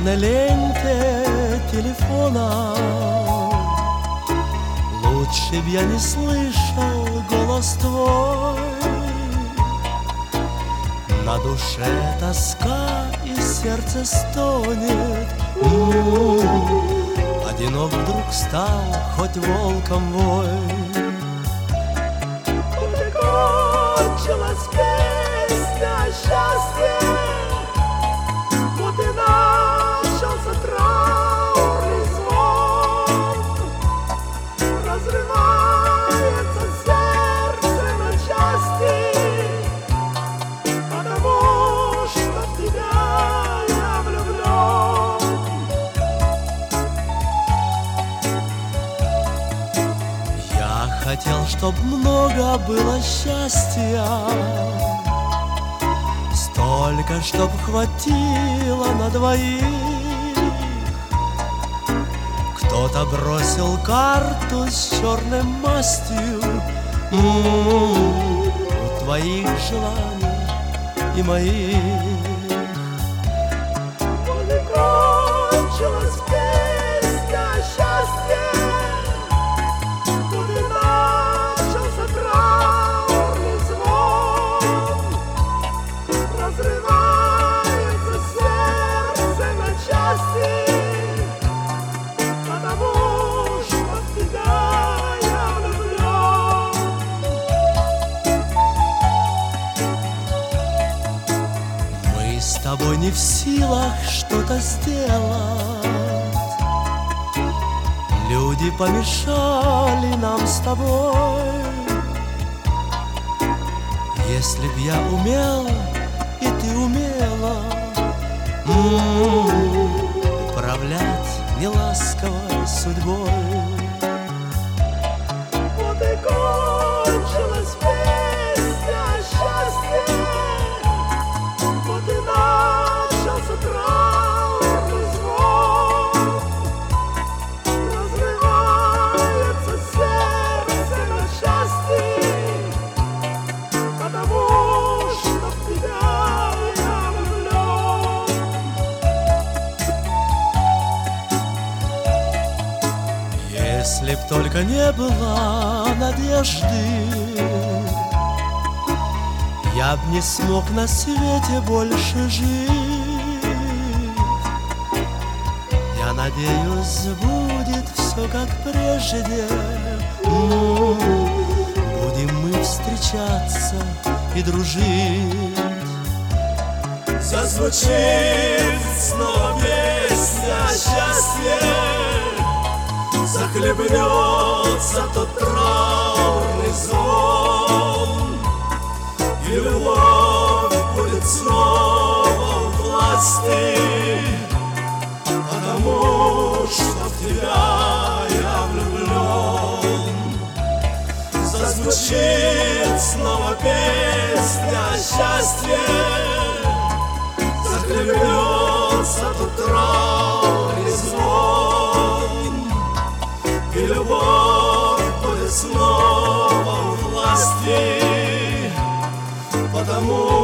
черной ленте телефона. Лучше б я не слышал голос твой. На душе тоска и сердце стонет. Одинок вдруг стал, хоть волком вой. Вот и кончилась песня о счастье, вот и начался траурный звон. Разрывается сердце на части, потому что в тебя я влюблен. Я хотел, чтоб много было счастья, столько, чтоб хватило на двоих. Кто-то бросил карту с черной мастью. У твоих желаний и моих. Вот и кончилась песня о счастье, вот и начался траурный звон. Разрывается сердце на части, потому что в тебя я влюблен. Мы с тобой не в силах что-то сделать. Люди помешали нам с тобой. Если б я умел, и ты умела управлять неласковой судьбой. Вот и кончилась песня о счастье, вот и начался траурный звон. Разрывается сердце на части, потому что в тебя я влюблен. Если б только не было надежды, я б не смог на свете больше жить. Я надеюсь, будет все как прежде. Будем мы встречаться и дружить. Зазвучит снова песня о счастье, захлебнется тот траурный звон, и любовь будет снова у власти, потому что в тебя я влюблен. Зазвучит снова песня о счастье, захлебнется тот траурный звон, и любовь будет снова у власти, потому